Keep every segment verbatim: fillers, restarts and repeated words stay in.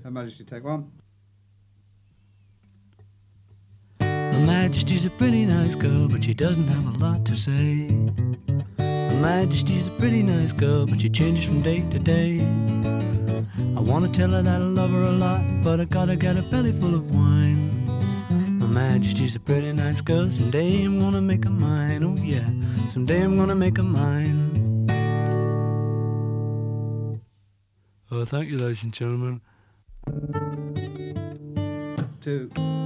Her Majesty, take one. Her Majesty's a pretty nice girl, but she doesn't have a lot to say. Her Majesty's a pretty nice girl, but she changes from day to day. I wanna tell her that I love her a lot, but I gotta get a belly full of wine. Her Majesty's a pretty nice girl, someday I'm gonna make her mine. Oh yeah, someday I'm gonna make her mine. Oh, thank you, ladies and gentlemen. Two.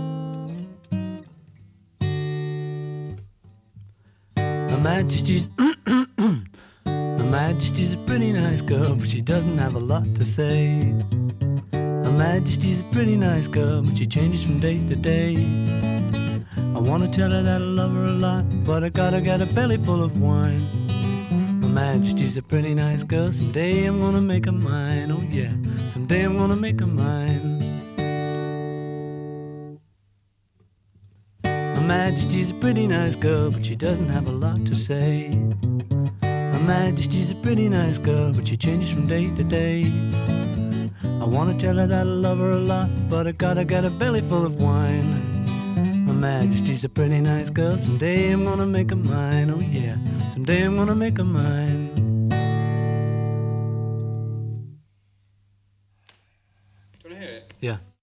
Her Majesty's Her Majesty's a pretty nice girl, but she doesn't have a lot to say. Her Majesty's a pretty nice girl, but she changes from day to day. I wanna tell her that I love her a lot, but I gotta get a belly full of wine. Her Majesty's a pretty nice girl, someday I'm gonna make her mine. Oh yeah, someday I'm gonna make her mine. Her Majesty's a pretty nice girl, but she doesn't have a lot to say. Her Majesty's a pretty nice girl, but she changes from day to day. I wanna tell her that I love her a lot, but I gotta get a belly full of wine. Her Majesty's a pretty nice girl, someday I'm gonna make her mine. Oh yeah, someday I'm gonna make her mine. Do you wanna hear it? Yeah.